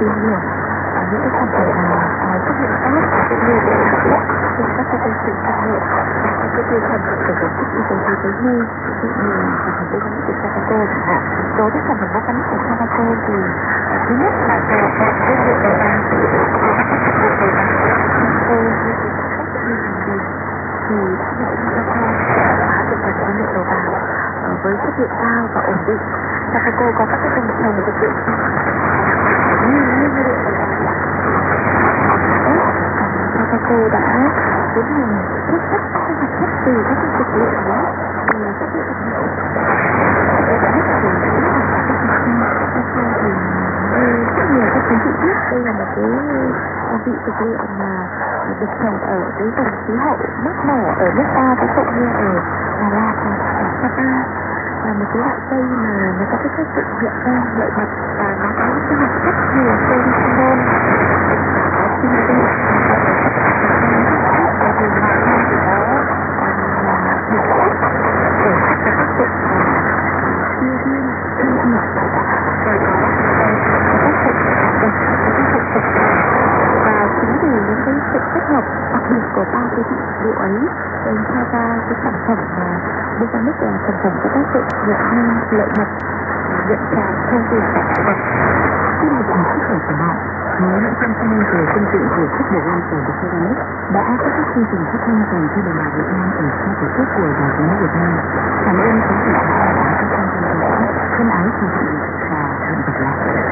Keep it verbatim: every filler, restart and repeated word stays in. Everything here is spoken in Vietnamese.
tìm hiểu uh, những cái sản phẩm nào uh, chất lượng tốt cũng như để hạnh phúc trên các cái chương trình năng lượng và các cái tiêu chuẩn của tổ chức y tế thế giới như ví dụ như sản phẩm organic của Sabaco chẳng hạn. Đối với sản phẩm organic của Sabaco thì uh, thứ nhất là về nguyên liệu đầu vào thì các cái sản phẩm đầu vào thì đã được Sabaco áp dụng vào nguyên liệu đầu vào với chất lượng cao và ổn định. Sabaco có các cái công trồng thực hiện như nguyên liệu đầu vào. Sabaco đã tiến hành xuất sắc các hoạt chất từ các cái dược liệu đó, từ các cái dược liệu đã hết sử dụng các cái Sabaco thì như rất nhiều các quý vị biết, đây là một cái vị dược liệu mà được trồng ở cái vùng khí hậu mát mẻ ở nước ta, ví dụ như ở Đà Lạt và ở Sapa, là một cái loại cây mà nó có cái tác dụng hiện ra lợi mật và nó có những cái hoạt chất nhiều trên hormone có sinh tinh và từ ngoài ra thì đó là một chất để các cái tác dụng tiêu viêm tiêu diệt rồi có tác dụng và chính vì những cái sự kết hợp đặc biệt của ba cái vị liệu ấy nên cho ra cái sản phẩm mà Organic là sản phẩm có tác dụng nhận năng lợi mật nhận tràng thông tin tại động vật. Xin được hỏi sức khỏe của bạn, nếu những thông tin về phương tiện của chất bộ an toàn của Organic đã có các chương trình phát thanh dành cho đồng bào Việt Nam ở xa tổ quốc của Đài Tiếng nói Việt Nam. Cảm ơn quý vị đã theo dõi các chương trình theo dõi. Thân ái chào tạm biệt và hẹn gặp lại.